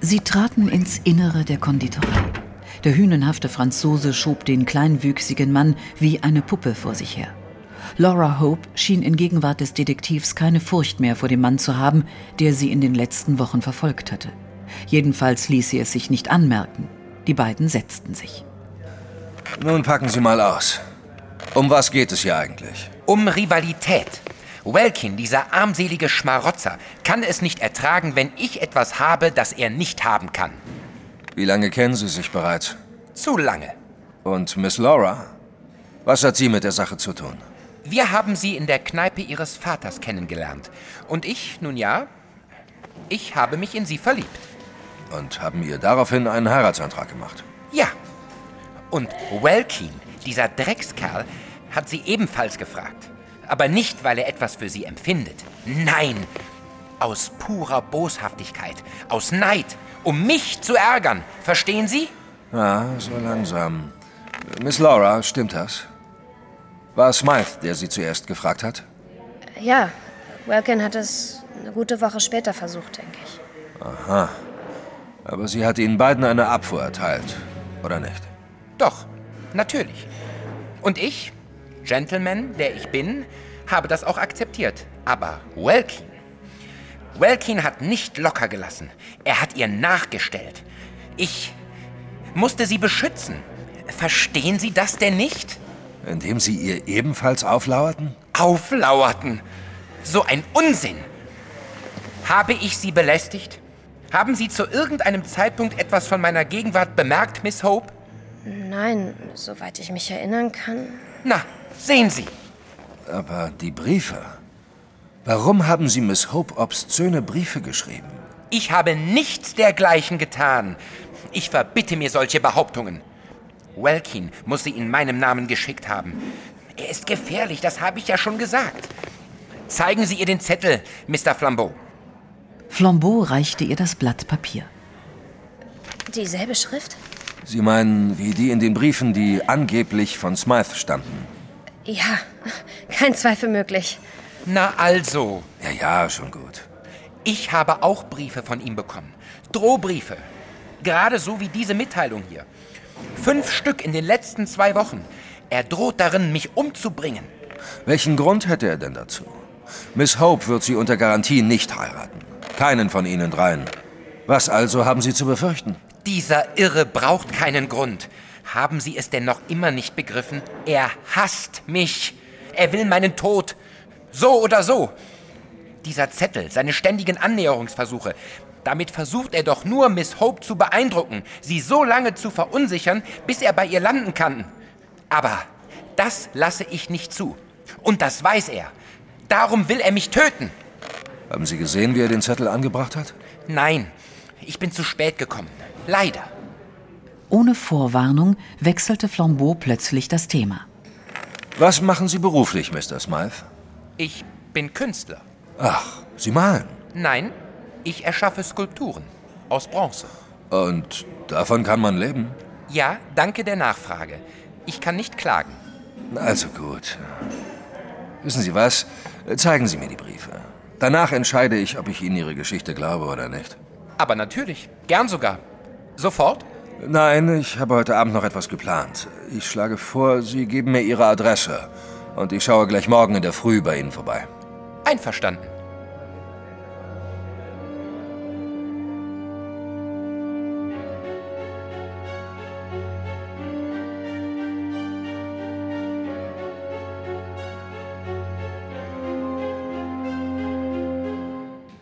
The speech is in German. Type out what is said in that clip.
Sie traten ins Innere der Konditorei. Der hünenhafte Franzose schob den kleinwüchsigen Mann wie eine Puppe vor sich her. Laura Hope schien in Gegenwart des Detektivs keine Furcht mehr vor dem Mann zu haben, der sie in den letzten Wochen verfolgt hatte. Jedenfalls ließ sie es sich nicht anmerken. Die beiden setzten sich. Nun packen Sie mal aus. Um was geht es hier eigentlich? Um Rivalität. Welkin, dieser armselige Schmarotzer, kann es nicht ertragen, wenn ich etwas habe, das er nicht haben kann. Wie lange kennen Sie sich bereits? Zu lange. Und Miss Laura? Was hat sie mit der Sache zu tun? Wir haben sie in der Kneipe ihres Vaters kennengelernt. Und ich, nun ja, ich habe mich in sie verliebt. Und haben ihr daraufhin einen Heiratsantrag gemacht? Ja. Und Welkin, dieser Dreckskerl, hat sie ebenfalls gefragt. Aber nicht, weil er etwas für sie empfindet. Nein, aus purer Boshaftigkeit, aus Neid, um mich zu ärgern. Verstehen Sie? Ja, so langsam. Miss Laura, stimmt das? War Smythe, der Sie zuerst gefragt hat? Ja, Welkin hat es eine gute Woche später versucht, denke ich. Aha. Aber sie hat Ihnen beiden eine Abfuhr erteilt, oder nicht? Doch, natürlich. Und ich, Gentleman, der ich bin, habe das auch akzeptiert. Aber Welkin hat nicht locker gelassen. Er hat ihr nachgestellt. Ich musste sie beschützen. Verstehen Sie das denn nicht? Indem Sie ihr ebenfalls auflauerten? Auflauerten? So ein Unsinn! Habe ich Sie belästigt? Haben Sie zu irgendeinem Zeitpunkt etwas von meiner Gegenwart bemerkt, Miss Hope? Nein, soweit ich mich erinnern kann. Na, sehen Sie! Aber die Briefe... Warum haben Sie Miss Hope obszöne Briefe geschrieben? Ich habe nichts dergleichen getan. Ich verbitte mir solche Behauptungen. Welkin muss sie in meinem Namen geschickt haben. Er ist gefährlich, das habe ich ja schon gesagt. Zeigen Sie ihr den Zettel, Mr. Flambeau. Flambeau reichte ihr das Blatt Papier. Dieselbe Schrift? Sie meinen, wie die in den Briefen, die angeblich von Smythe stammten? Ja, kein Zweifel möglich. Na also. Ja, schon gut. Ich habe auch Briefe von ihm bekommen. Drohbriefe. Gerade so wie diese Mitteilung hier. 5 Stück in den letzten 2 Wochen. Er droht darin, mich umzubringen. Welchen Grund hätte er denn dazu? Miss Hope wird Sie unter Garantie nicht heiraten. Keinen von Ihnen dreien. Was also haben Sie zu befürchten? Dieser Irre braucht keinen Grund. Haben Sie es denn noch immer nicht begriffen? Er hasst mich. Er will meinen Tod. So oder so. Dieser Zettel, seine ständigen Annäherungsversuche. Damit versucht er doch nur, Miss Hope zu beeindrucken, sie so lange zu verunsichern, bis er bei ihr landen kann. Aber das lasse ich nicht zu. Und das weiß er. Darum will er mich töten. Haben Sie gesehen, wie er den Zettel angebracht hat? Nein, ich bin zu spät gekommen. Leider. Ohne Vorwarnung wechselte Flambeau plötzlich das Thema. Was machen Sie beruflich, Mr. Smythe? Ich bin Künstler. Ach, Sie malen? Nein, ich erschaffe Skulpturen aus Bronze. Und davon kann man leben? Ja, danke der Nachfrage. Ich kann nicht klagen. Also gut. Wissen Sie was? Zeigen Sie mir die Briefe. Danach entscheide ich, ob ich Ihnen Ihre Geschichte glaube oder nicht. Aber natürlich, gern sogar. Sofort? Nein, ich habe heute Abend noch etwas geplant. Ich schlage vor, Sie geben mir Ihre Adresse. Und ich schaue gleich morgen in der Früh bei Ihnen vorbei. Einverstanden.